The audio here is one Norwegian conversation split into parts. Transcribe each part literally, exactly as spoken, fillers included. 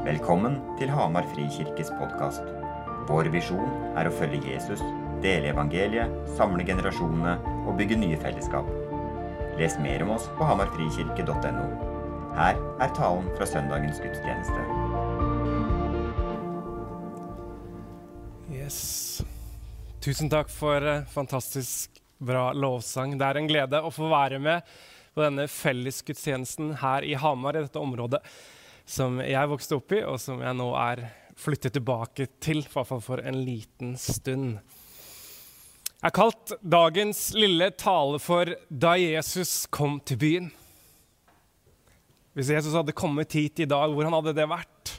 Velkommen til Hamar Frikirkes podcast. Vår visjon er å følge Jesus, dele evangeliet, samle generasjonene og bygge nye fellesskap. Les mer om oss på hamarfrikirke punktum no. Her er talen fra søndagens gudstjeneste. Yes. Tusen takk for fantastisk bra lovsang. Det er en glede å få være med på denne fellesgudstjenesten her i Hamar, i dette området som jeg vokste opp i, og som jeg nå er flyttet tilbake til, i hvert fall for en liten stund. Jeg har kalt dagens lille tale for «Da Jesus kom til byen». Hvis Jesus hadde kommet hit i dag, hvordan hadde det vært?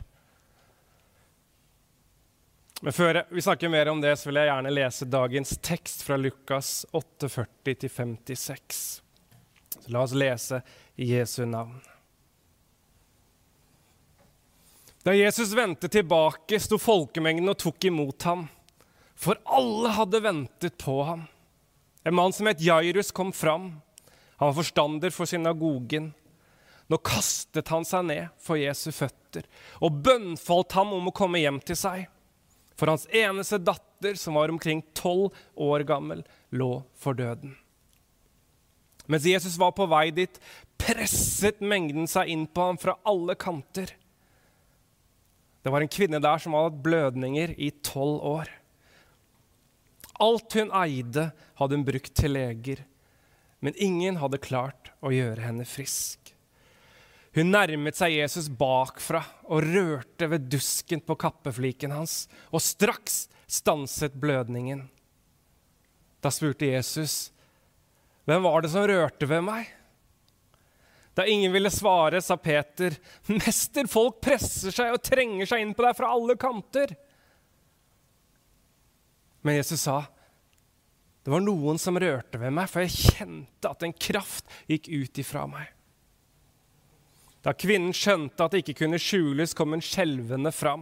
Men før vi snakker mer om det, så vil jeg gjerne lese dagens tekst fra Lukas åtte førti til femtiseks. Så la oss lese i Jesu navn. Da Jesus vendte tilbake, sto folkemengden og tok imot ham, for alle hadde ventet på ham. En mann som het Jairus kom fram. Han var forstander for synagogen. Nå kastet han seg ned for Jesu føtter og bønnfalt ham om å komme hjem til seg. For hans eneste datter, som var omkring tolv år gammel, lå for døden. Mens Jesus var på vei dit, presset mengden seg inn på ham fra alle kanter. Det var en kvinne der som hadde hatt blødninger i tolv år. Alt hun eide hadde hun brukt til leger, men ingen hadde klart å gjøre henne frisk. Hun nærmet seg Jesus bakfra og rørte ved dusken på kappefliken hans, og straks stanset blødningen. Da spurte Jesus, «Hvem var det som rørte ved meg?» Da ingen ville svare, sa Peter, «Mester, folk presser seg og trenger seg inn på deg fra alle kanter.» Men Jesus sa, «Det var noen som rørte ved meg, for jeg kjente at en kraft gikk ut ifra meg.» Da kvinnen skjønte at det ikke kunne skjules, kom hun skjelvende fram.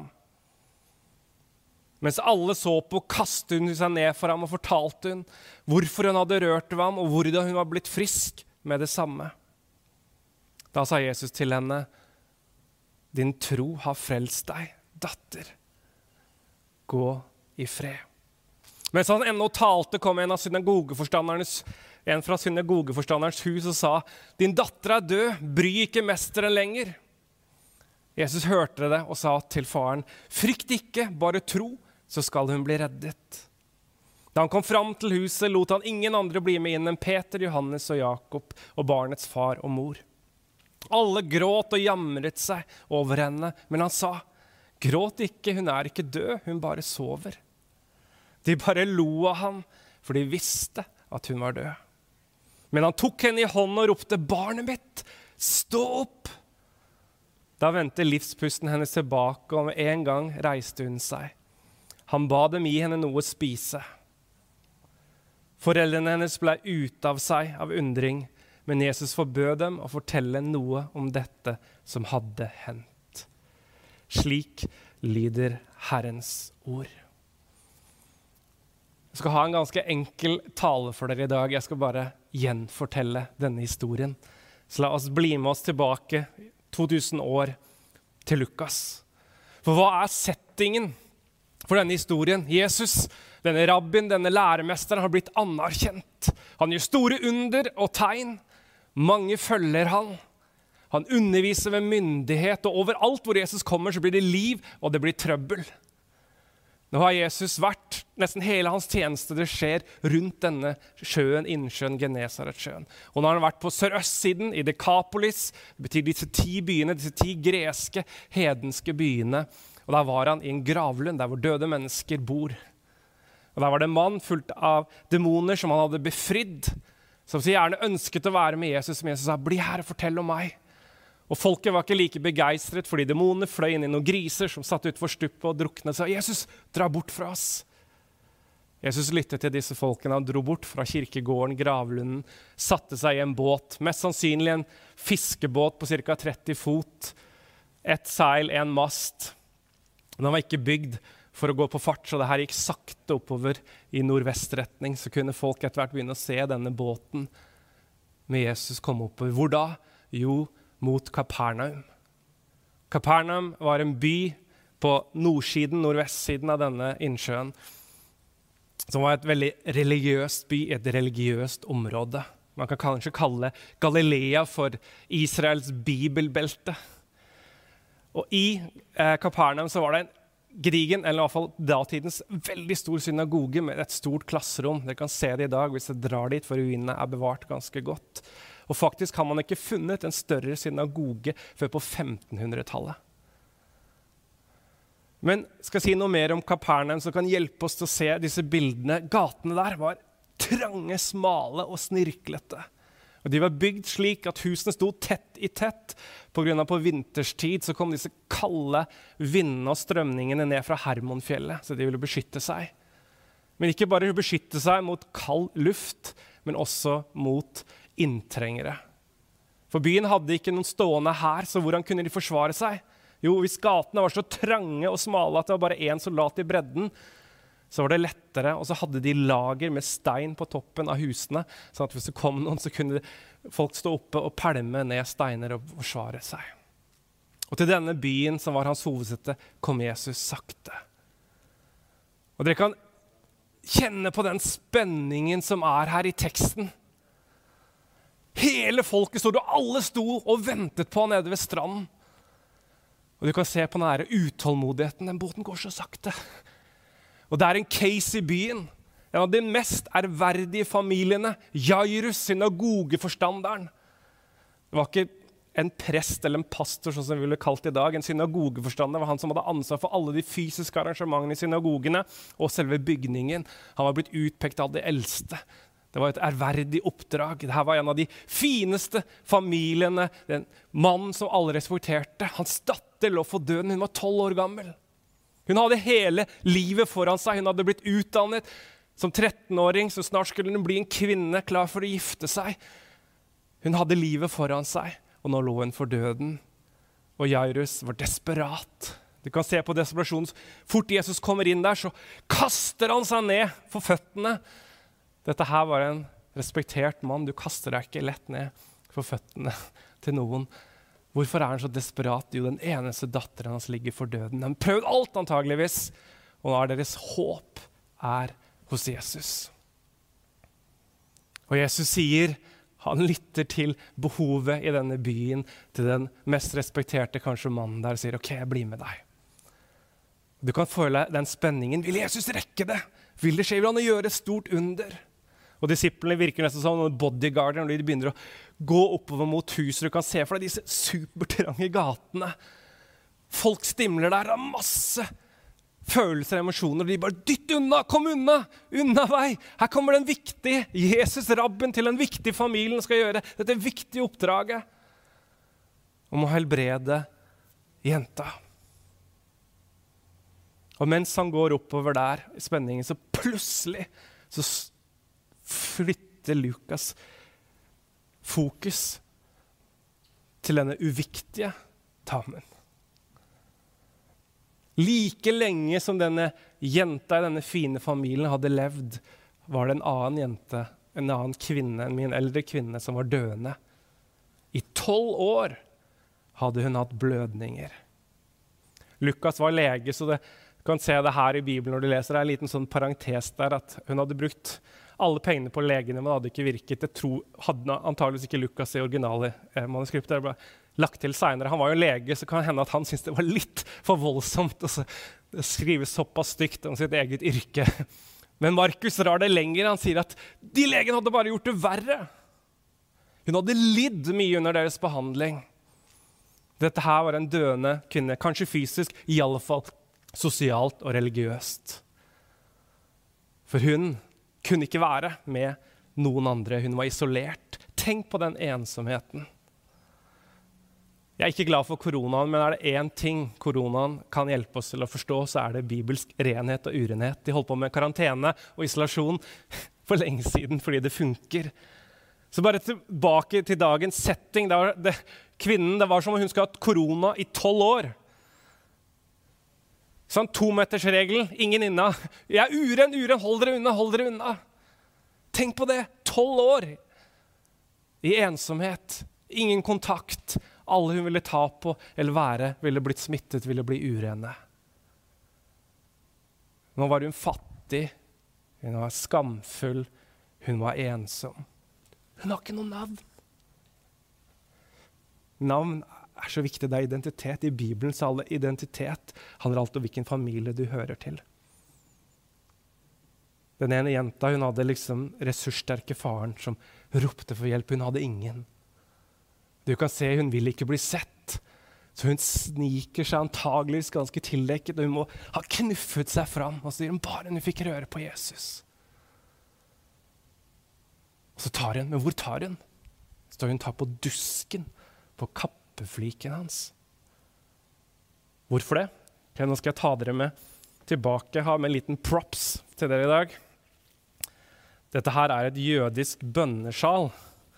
Mens alle så på, kastet hun seg ned for ham og fortalte hun hvorfor hun hadde rørt ved ham og hvordan hun var blitt frisk med det samme. Da sa Jesus til henne, «Din tro har frelst deg, datter. Gå i fred.» Mens han ennå talte, kom en av synagogeforstandernes, en fra synagogeforstanderens hus og sa, «Din datter er død, bry ikke mesteren lenger.» Jesus hørte det og sa til faren, «Frykt ikke, bare tro, så skal hun bli reddet.» Da han kom fram til huset, lot han ingen andre bli med inn enn Peter, Johannes og Jakob og barnets far og mor. Alle gråt og jamret seg over henne, men han sa, «Gråt ikke, hun er ikke død, hun bare sover.» De bare lo av ham, for de visste at hun var død. Men han tok henne i hånden og ropte, «Barnet mitt, stå opp!» Da vendte livspusten hennes tilbake, og med en gang reiste hun seg. Han ba dem gi henne noe å spise. Foreldrene hennes ble ute av seg av undring, men Jesus forbød dem å fortelle noe om dette som hadde hendt. Slik lyder Herrens ord. Jeg skal ha en ganske enkel tale for dere i dag. Jeg skal bare gjenfortelle denne historien. Så la oss bli med oss tilbake to tusen år til Lukas. For hva er settingen for denne historien? Jesus, denne rabbin, denne læremesteren har blitt anerkjent. Han gjør store under og tegn. Mange følger han. Han underviser med myndighet, og overalt hvor Jesus kommer så blir det liv, og det blir trøbbel. Nå har Jesus vært, nesten hele hans tjeneste det skjer rundt denne sjøen, innsjøen Genesaretsjøen. Og nå har han vært på sørøstsiden i Dekapolis, det betyr disse ti byene, disse ti greske, hedenske byene. Og der var han i en gravlund, der hvor døde mennesker bor. Og der var det en mann fullt av demoner som han hadde befridd, som så gjerne ønsket å være med Jesus, men Jesus sa, «Bli her og fortell om meg.» Og folket var ikke like begeistret, fordi demonene fløy inn i noen griser som satt ut for stuppet og druknet og sa, «Jesus, dra bort fra oss.» Jesus lyttet til disse folkene, han dro bort fra kirkegården, gravlunden, satte seg i en båt, mest sannsynlig en fiskebåt på cirka tretti fot, et seil, en mast. Den var ikke bygd for å gå på fart, så det her gikk sakte oppover i nordvestretning, så kunne folk etter hvert begynne å se denne båten med Jesus komme oppover. Hvor da? Jo, mot Kapernaum. Kapernaum var en by på nordsiden, nordvestsiden av denne innsjøen, som var et veldig religiøst by, et religiøst område. Man kan kanskje kalle Galilea for Israels bibelbelte. Og i eh, Kapernaum så var det en Grigen, eller i hvert fall datidens veldig stor synagoge med et stort klasserom. Dere kan se det i dag hvis dere drar dit, for ruinene er bevart ganske godt. Og faktisk har man ikke funnet en større synagoge før på femtenhundretallet. Men skal jeg si noe mer om Kapernaum som kan hjelpe oss til å se disse bildene. Gatene der var trange, smale og snirklete. Og de var bygd slik at husene sto tett i tett. På grunn av på vinterstid så kom disse kalde vindene og strømningene ned fra Hermonfjellet, så de ville beskytte seg. Men ikke bare beskytte seg mot kald luft, men også mot inntrengere. For byen hadde ikke noen stående her, så hvordan kunne de forsvare seg? Jo, hvis gatene var så trange og smale at det var bare en soldat i bredden, så var det lettere, og så hadde de lager med stein på toppen av husene, sånn at hvis det kom noen, så kunne folk stå oppe og pælme ned steiner og forsvare seg. Og til denne byen, som var hans hovedsete, kom Jesus sakte. Og dere kan kjenne på den spenningen som er her i teksten. Hele folket stod, og alle sto og ventet på nede ved stranden. Og du kan se på den her utålmodigheten, den båten går så sakte. Og det er en case i byen. En av de mest ærverdige familiene, Jairus, synagogeforstanderen. Det var ikke en prest eller en pastor, sånn som vi ville kalt i dag. En synagogeforstander var han som hadde ansvar for alle de fysiske arrangementene i synagogene og selve bygningen. Han var blitt utpekt av de eldste. Det var et ærverdig oppdrag. Dette var en av de fineste familiene. Den mannen som alle respekterte. Hans datter lå for døden. Hun var tolv år gammel. Hun hadde hele livet foran seg. Hun hadde blitt utdannet som trettenåring, så snart skulle hun bli en kvinne klar for å gifte seg. Hun hadde livet foran seg, og nå lå hun for døden. Og Jairus var desperat. Du kan se på desperasjonen. Fort Jesus kommer inn der, så kaster han seg ned for føttene. Dette her var en respektert mann. Du kaster deg ikke lett ned for føttene til noen. Hvorfor er han så desperat? Jo, den eneste datteren hans ligger for døden. De har prøvd alt antageligvis, og nå er deres håp er hos Jesus. Og Jesus sier, han lytter til behovet i denne byen, til den mest respekterte kanskje mannen der, og sier, ok, jeg blir med deg. Du kan føle den spenningen. Vil Jesus rekke det? Vil det skje? Vil han gjøre et stort under? Og disiplene virker nesten som en bodyguarder når de begynner å gå oppover mot huset. Du kan se for deg disse supertrange gatene. Folk stimler der, det er masse følelser og emosjoner. De bare, dytt unna, kom unna, unna vei. Her kommer den viktige, Jesus rabben til en viktig familie skal gjøre dette viktige oppdraget. Om å helbrede jenta. Og mens han går oppover der i spenningen, så plutselig så flytter Lukas fokus til denne uviktige damen. Like lenge som denne jenta i denne fine familien hadde levd, var det en annen jente, en annen kvinne, en min eldre kvinne som var døende. I tolv år hadde hun hatt blødninger. Lukas var lege, så det du kan se det her i Bibelen når du leser. Det er en liten sånn parentes der at hun hadde brukt alle pengene på legene, men det hadde ikke virket. Det tro, hadde antageligvis ikke Lukas i originale eh, manuskriptet. Det ble lagt til senere. Han var jo lege, så kan det hende at han syntes det var litt for voldsomt å skrive såpass stygt om sitt eget yrke. Men Markus drar det lenger. Han sier at de legene hadde bare gjort det verre. Hun hadde lidd mye under deres behandling. Dette her var en døende kvinne, kanskje fysisk, i alle fall sosialt og religiøst. For hun kunne ikke være med noen andre. Hun var isolert. Tenk på den ensomheten. Jeg er ikke glad for koronaen, men er det en ting koronaen kan hjelpe oss til å forstå, så er det bibelsk renhet og urenhet. De holdt på med karantene og isolasjon for lenge siden, fordi det funker. Så bare tilbake til dagens setting. Det var det, kvinnen, det var som om hun skulle hatt korona i tolv år. Sånn tometersregel, ingen inna. Jeg er uren, uren, hold dere unna, hold dere unna. Tenk på det, tolv år. I ensomhet, ingen kontakt. Alle hun ville ta på eller være, ville blitt smittet, ville bli urene. Nå var hun fattig, hun var skamfull, hun var ensom. Hun har ikke noe navn. Navn er så viktig, det er identitet. I Bibelen så alle identitet handler alt om hvilken familie du hører til. Den ene jenta, hun hadde liksom ressurssterke faren som ropte for hjelp. Hun hadde ingen. Du kan se, hun vil ikke bli sett. Så hun sniker seg antageligvis ganske tildekket, og hun må ha knuffet seg fram. Og så sier hun bare hun fikk røre på Jesus. Og så tar hun, men hvor tar hun? Så hun tar på dusken, på kappefliken hans. Hvorfor det? Okay, nå skal jeg ta dere med tilbake, ha med en liten props til dere i dag. Dette her er et jødisk bønnesjal.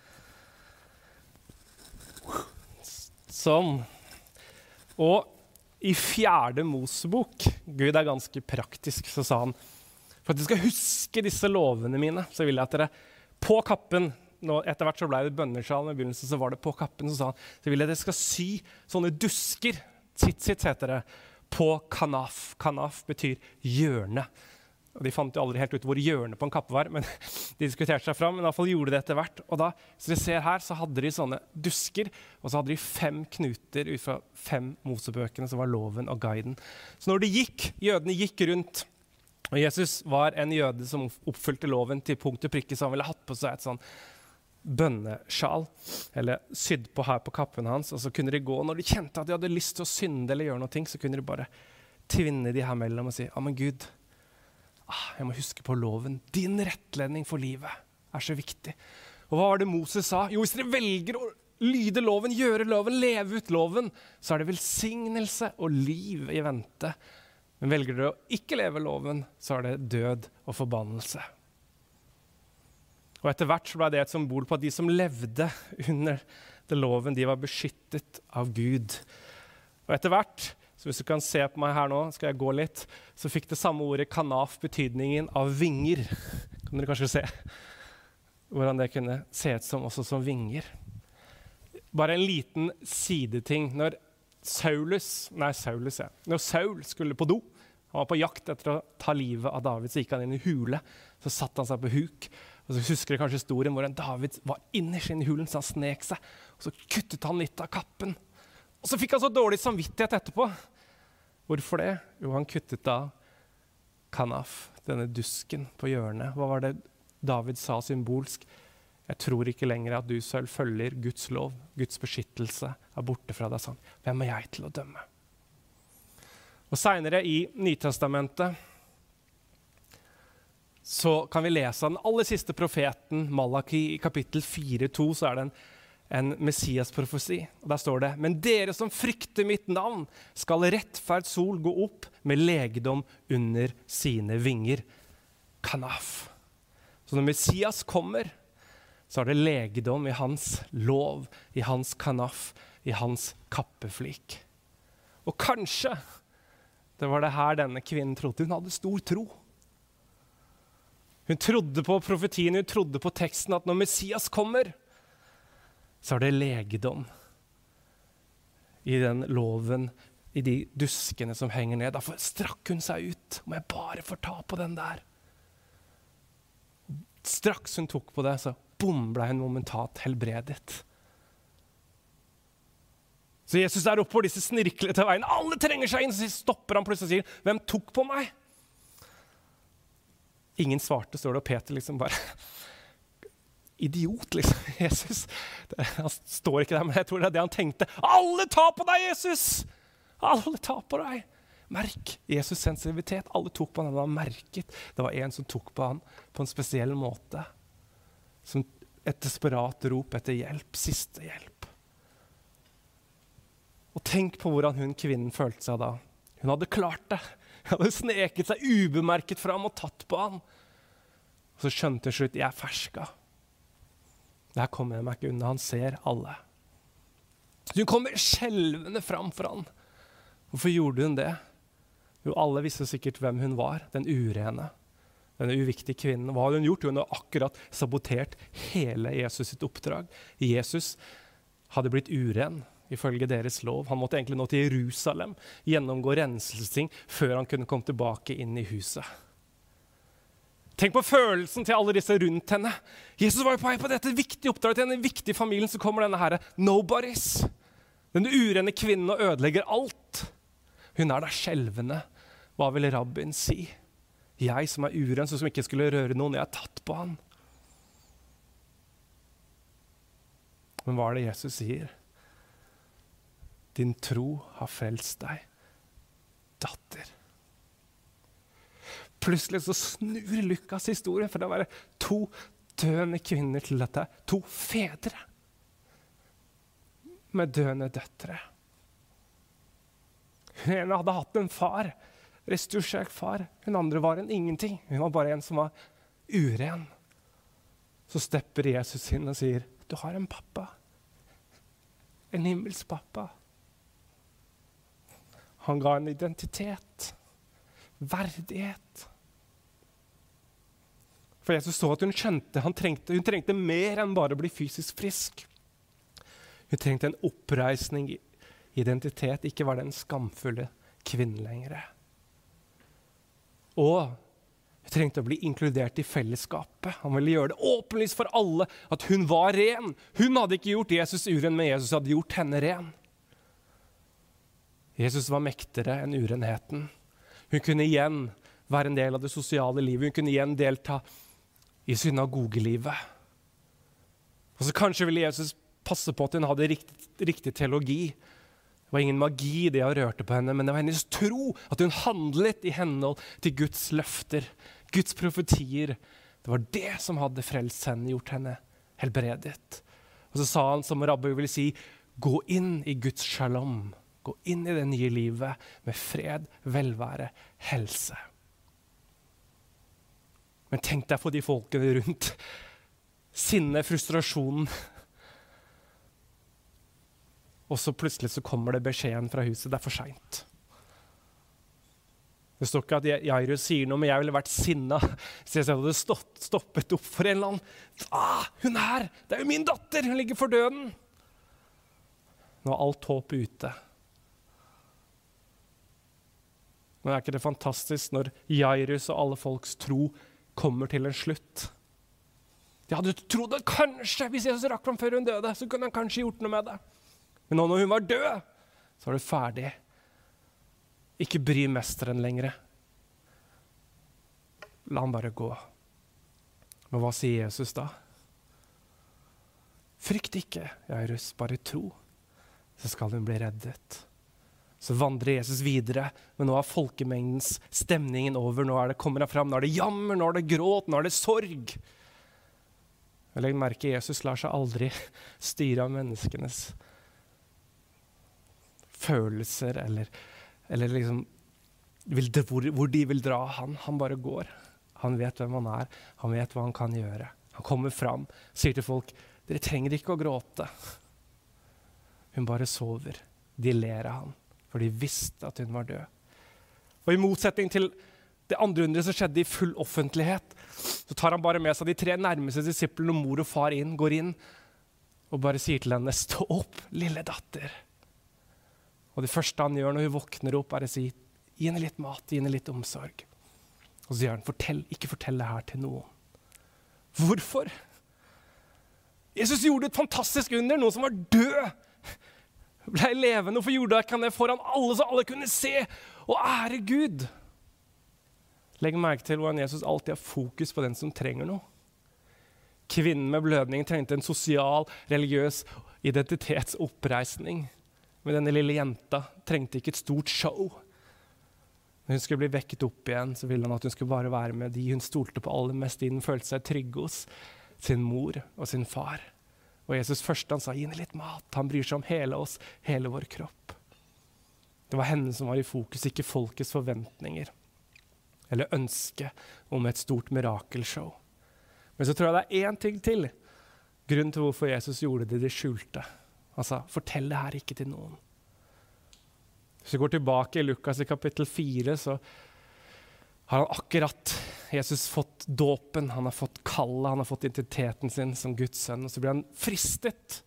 Sånn. Og i fjerde Mosebok, Gud er ganske praktisk, så sa han, for at dere skal huske disse lovene mine, så vil jeg at dere på kappen, nå, etter hvert så ble det bønnesjal, med begynnelsen så var det på kappen, så sa han, så vil jeg at dere skal sy sånne dusker, tzitzit heter det, på kanaf. Kanaf betyr hjørne. Og de fant jo aldri helt ut hvor hjørne på en kappe var, men de diskuterte seg fram, men i hvert fall gjorde det etter hvert. Og da, så dere ser her, så hadde de sånne dusker, og så hadde de fem knuter ut fra fem Mosebøkene, som var loven og guiden. Så når de gikk, jødene gikk rundt, og Jesus var en jøde som oppfylte loven til punkt og prikke, så han ville hatt på seg et sånn bønnesjal, eller sydd på her på kappen hans, og så kunne de gå, når de kjente at de hadde lyst til å synde eller gjøre noe, så kunne de bare tvinne de her mellom og si, ja, men Gud, ah, jeg må huske på loven. Din rettledning for livet er så viktig. Og hva var det Moses sa? Jo, hvis dere velger å lyde loven, gjøre loven, leve ut loven, så er det velsignelse og liv i vente. Men velger dere å ikke leve loven, så er det død og forbannelse. Og etter hvert så ble det et symbol på at de som levde under den loven, de var beskyttet av Gud. Og etter hvert, så hvis du kan se på meg her nå, skal jeg gå litt, så fikk det samme ordet kanaf betydningen av vinger. Kan dere kanskje se hvordan det kunne se ut som også som vinger. Bare en liten sideting. Når Saulus, nei Saulus, ja. Når Saul skulle på do, han var på jakt etter å ta livet av David, så gikk han inn i hule, så satt han seg på huk, og så husker jeg kanskje historien hvor en David var innerst inn i hulen, så han snek seg, og så kuttet han litt av kappen. Og så fikk han så dårlig samvittighet etterpå. Hvorfor det? Jo, han kuttet av kanaf, denne dusken på hjørnet. Hva var det David sa symbolsk? Jeg tror ikke lenger at du selv følger Guds lov, Guds beskyttelse er borte fra deg sånn. Hvem er jeg til å dømme? Og senere i Nytestamentet så kan vi lese av den aller siste profeten, Malaki, i kapittel fire to, så er det en, en Messias-profesi. Og der står det, men dere som frykter mitt navn, skal rettferd sol gå opp med legedom under sine vinger. Kanaf. Så når Messias kommer, så er det legedom i hans lov, i hans kanaf, i hans kappeflik. Og kanskje det var det her denne kvinnen trodde. Hun hadde stor tro. Hun trodde på profetien, hun trodde på teksten at når Messias kommer, så er det legedom i den loven, i de duskene som henger ned. Derfor strakk hun seg ut. Må jeg bare få ta på den der? Straks hun tok på det, så bom, ble hun momentant helbredet. Så Jesus er oppe på disse snirklete veien. Alle trenger seg inn, så stopper han plutselig og sier, hvem tok på meg? Ingen svarte, står det, og Peter liksom bare, idiot liksom, Jesus. Det, han står ikke der, men jeg tror det er det han tenkte. Alle tar på deg, Jesus! Alle tar på deg! Merk Jesus' sensitivitet. Alle tok på han, han var merket. Det var en som tok på han på en spesiell måte. Som et desperat rop etter hjelp, siste hjelp. Og tenk på hvordan hun kvinnen følte seg da. Hun hadde klart det. Hun hadde sneket seg ubemerket fram og tatt på han. Og så skjønte hun slutt, jeg er ferska. Det her kommer jeg meg ikke unna, han ser alle. Så hun kommer skjelvende fram for han. Hvorfor gjorde hun det? Jo, alle visste sikkert hvem hun var, den urene. Denne uviktige kvinnen. Hva hadde hun gjort? Hun hadde akkurat sabotert hele Jesus sitt oppdrag. Jesus hadde blitt uren. ifølge deres lov. Han måtte egentlig nå til Jerusalem, gjennomgå renselsesting, før han kunne komme tilbake inn i huset. Tenk på følelsen til alle disse rundt henne. Jesus var jo på vei på dette viktige oppdraget til denne viktige familien, så kommer denne her nobodies. Den urene kvinnen og ødelegger alt. Hun er der skjelvende. Hva vil rabbien si? Jeg som er uren, som ikke skulle røre noen, jeg har tatt på han. Men hva er det Jesus sier? Din tro har frelst deg, datter. Plutselig så snur Lukas historien for det å være to døende kvinner til dette. To fedre med døende døtre. Hun ene hadde hatt en far, resturssjekk far. Hun andre var en ingenting. Hun var bare en som var uren. Så stepper Jesus inn og sier, du har en pappa. En himmels pappa. Han ga en identitet. Verdighet. For Jesus så at hun skjønte, han trengte, hun trengte mer enn bare å bli fysisk frisk. Hun trengte en oppreisning, identitet, ikke var den skamfulle kvinnen lenger. Og hun trengte å bli inkludert i fellesskapet. Han ville gjøre det åpenlyst for alle at hun var ren. Hun hadde ikke gjort Jesus uren, men Jesus hadde gjort henne ren. Jesus var mektigere enn urenheten. Hun kunne igjen være en del av det sosiale livet. Hun kunne igjen delta i synagogelivet. Og så kanskje ville Jesus passe på at hun hadde riktig, riktig teologi. Det var ingen magi det å rørte på henne, men det var hennes tro at hun handlet i henhold til Guds løfter, Guds profetier. Det var det som hadde frelst henne, gjort henne helbredet. Og så sa han, som rabbi ville si, gå inn i Guds shalom. Gå inn i det nye livet med fred, velvære, helse. Men tenk deg på de folkene rundt. Sinne, frustrasjonen. Og så plutselig så kommer det beskjeden fra huset. Det er for sent. Det står ikke at Jairus sier noe, men jeg ville vært sinna. Så jeg hadde stått, stoppet opp for en eller annen. Ah, hun er her! Det er jo min datter! Hun ligger for døden! Nå er alt håp ute. Men er ikke det fantastisk når Jairus og alle folks tro kommer til en slutt? De hadde trodd at kanskje, hvis Jesus rakk fram før hun døde, så kunne han kanskje gjort noe med det. Men nå når hun var død, så var det ferdig. Ikke bry mesteren lenger. La han bare gå. Men hva sier Jesus da? Frykt ikke, Jairus, bare tro. Så skal hun bli reddet. Så vandrer Jesus videre, men nå er folkemengdens stemningen over. Nå er det, kommer han fram, nå er det jammer, nå er det gråt, nå er det sorg. Jeg legger merke, Jesus lar seg aldri styre av menneskenes følelser, eller, eller liksom vil, hvor, hvor de vil dra han. Han bare går. Han vet hvem han er, han vet hva han kan gjøre. Han kommer fram, sier til folk, dere trenger ikke å gråte. Hun bare sover. De ler av han. For de visste at hun var død. Og i motsetning til det andre undret som skjedde i full offentlighet, så tar han bare med seg de tre nærmeste disiplene, mor og far inn, går inn, og bare sier til henne, stå opp, lille datter. Og det første han gjør når hun våkner opp, er å si, gi henne litt mat, gi henne litt omsorg. Og så sier han, fortell, ikke fortell det her til noen. Hvorfor? Jesus gjorde et fantastisk under, noen som var død, ble levende. Hvorfor gjorde han det foran alle, så alle kunne se og ære Gud? Legg merke til hvordan Jesus alltid har fokus på den som trenger noe. Kvinnen med blødning trengte en sosial, religiøs identitetsoppreisning. Men denne lille jenta trengte ikke et stort show. Når hun skulle bli vekket opp igjen, så ville han at hun skulle bare være med de hun stolte på aller mest i. Hun følte seg trygg hos sin mor og sin far. Og Jesus først han sa, gi henne litt mat. Han bryr seg om hele oss, hele vår kropp. Det var henne som var i fokus, ikke folkets forventninger. Eller ønske om et stort mirakelshow. Men så tror jeg det er en ting til. Grunnen til hvorfor Jesus gjorde det, det skjulte. Han sa, fortell det her ikke til noen. Hvis vi går tilbake i Lukas i kapittel fire, så har han akkurat Jesus fått dåpen, han har fått kallet, han har fått identiteten sin som Guds sønn, og så blir han fristet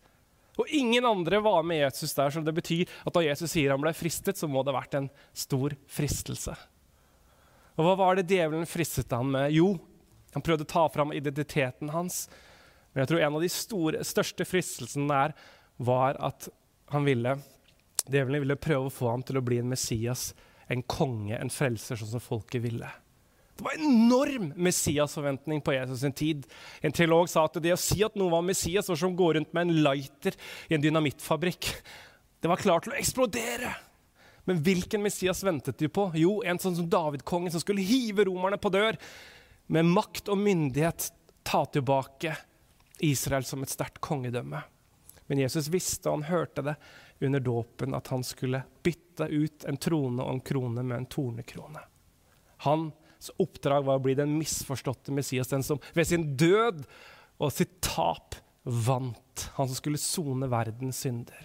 Og ingen andre var med Jesus der, så det betyr at da Jesus sier han ble fristet, så må det ha vært en stor fristelse. Og hva var det djevelen fristet han med? Jo, han prøvde å ta fram identiteten hans. Men jeg tror en av de store, største fristelsene der var at han ville, djevelen ville prøve å få ham til å bli en Messias, en konge, en frelser, sånn som folket ville. Det var en enorm Messias-forventning på Jesus sin tid. En teolog sa at det å si at noe var Messias var som å gå rundt med en lighter i en dynamittfabrikk. Det var klart til å eksplodere. Men hvilken Messias ventet de på? Jo, en sånn som David-kongen som skulle hive romerne på dør, med makt og myndighet ta tilbake Israel som et sterkt kongedømme. Men Jesus visste, og han hørte det under dåpen, at han skulle bytte ut en trone og en krone med en tornekrone. Hans oppdrag var å bli den misforståtte Messias, den som ved sin død og sitt tap vant. Han som skulle sone verdens synder.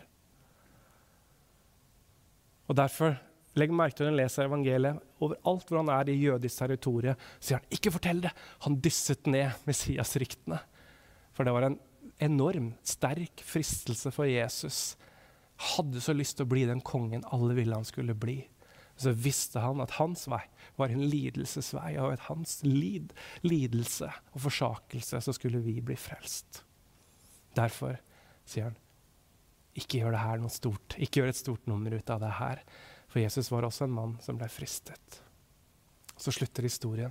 Og derfor, legg merke til når han leser evangeliet, overalt hvor han er i jødisk territoriet, sier han, ikke fortell det. Han dysset ned Messias-ryktene. For det var en enorm, sterk fristelse for Jesus. Hadde så lyst til å bli den kongen alle ville han skulle bli. Så visste han at hans vei var en lidelsesvei, og at hans lid, lidelse og forsakelse så skulle vi bli frelst. Derfor sier han, ikke gjør det her noe stort, ikke gjør et stort nummer ut av det her, for Jesus var også en mann som ble fristet. Så slutter historien.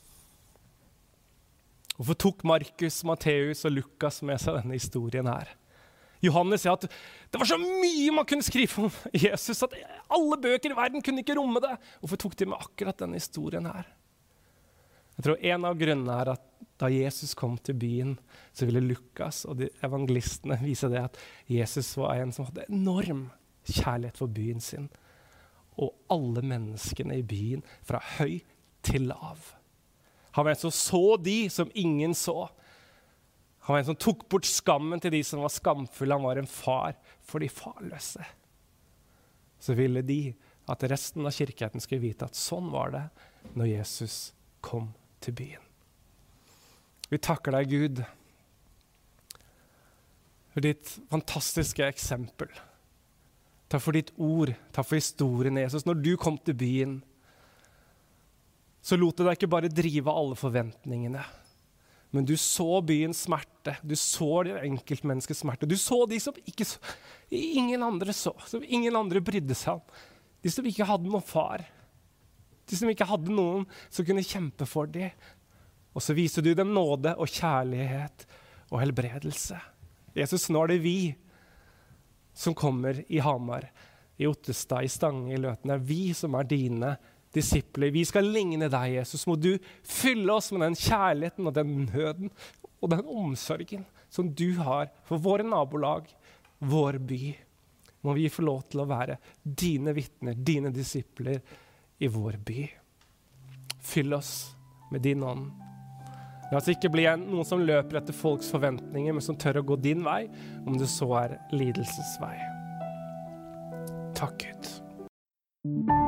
Hvorfor tok Markus, Matteus og Lukas med seg denne historien her? Johannes sier at det var så mye man kunne skrive om Jesus, at alle bøker i verden kunne ikke romme det. Hvorfor tok de med akkurat denne historien her? Jeg tror en av grunnene er at da Jesus kom til byen, så ville Lukas og de evangelistene vise det at Jesus var en som hadde enorm kjærlighet for byen sin, og alle menneskene i byen fra høy til lav. Han var en som så de som ingen så. Han var en som tok bort skammen til de som var skamfulle. Han var en far for de farløse. Så ville de at resten av kirkeligheten skulle vite at sånn var det når Jesus kom til byen. Vi takker deg, Gud, for ditt fantastiske eksempel. Takk for ditt ord, takk for historien, Jesus. Når du kom til byen, så lot du deg ikke bare drive alle forventningene. Men du så byens smerte, du så det enkeltmenneskets smerte, du så de som ikke så, ingen andre så, som ingen andre brydde seg om. De som ikke hadde noen far, de som ikke hadde noen som kunne kjempe for dem. Og så viser du dem nåde og kjærlighet og helbredelse. Jesus, nå er det vi som kommer i Hamar, i Ottestad, i Stange, i Løten. Det er vi som er dine disipler. Vi skal ligne deg, Jesus. Må du fylle oss med den kjærligheten og den nøden og den omsorgen som du har for våre nabolag, vår by. Må vi få lov til å være dine vitner, dine disipler i vår by. Fyll oss med din ånd. La oss ikke bli en, noen som løper etter folks forventninger, men som tør å gå din vei, om det så er lidelsesvei. Takk, Gud.